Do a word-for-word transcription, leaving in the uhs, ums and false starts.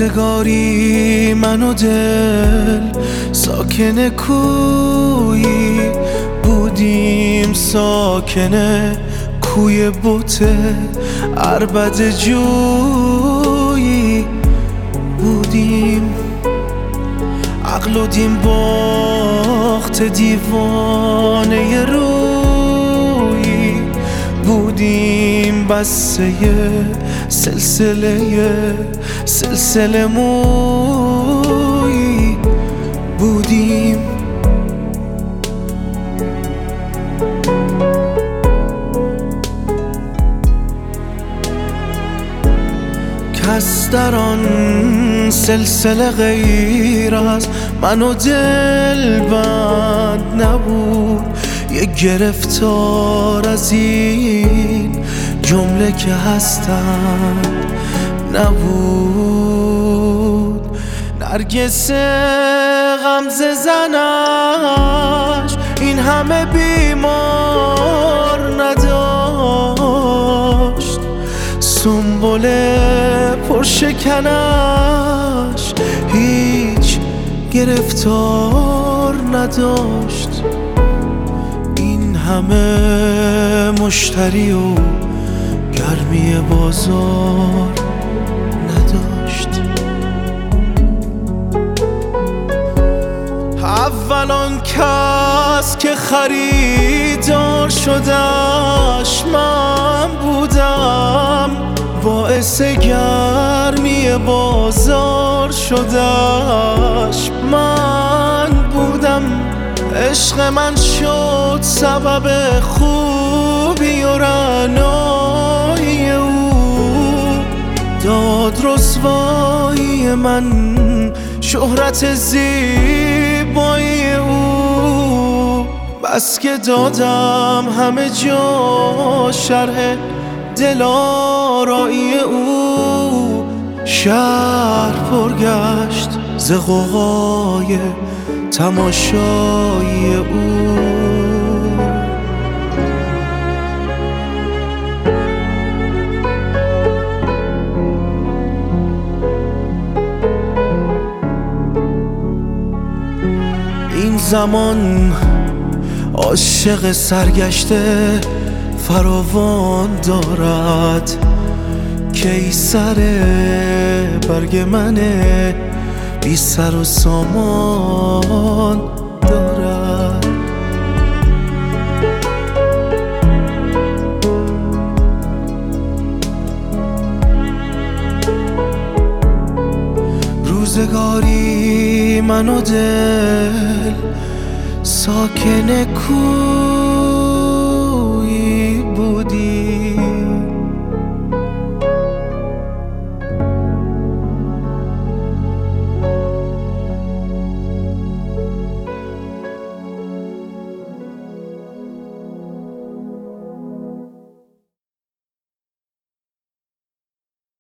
روزگاری من و دل ساکن کویی بودیم، ساکن کوی بوته عربد جویی بودیم. عقل و دین باخت دیوانه رویی بودیم، بسته سلسله سلسله مویی بودیم. کس در آن سلسله غیر از من و دلبند نبود، یک گرفتار از این جمله که هستند نبود. نرگس غمزه زنش این همه بیمار نداشت، سنبل پرشکنش هیچ گرفتار نداشت. این همه مشتری و گرمی بازار نداشت. اول آن کس که خریدار شدش من بودم، باعث گرمی بازار شدش من بودم. عشق من شد سبب خوبی و رعنایی او، داد رسوایی من شهرت زیبایی او. بس که دادم همه جا شرح دلارایی او، شهر پرگشت ز غوغای تماشایی او. این زمان عاشق سرگشته فراوان دارد، کی سر برگ من بی سر و سامان دارد. روزگاری من و دل ساکن کوی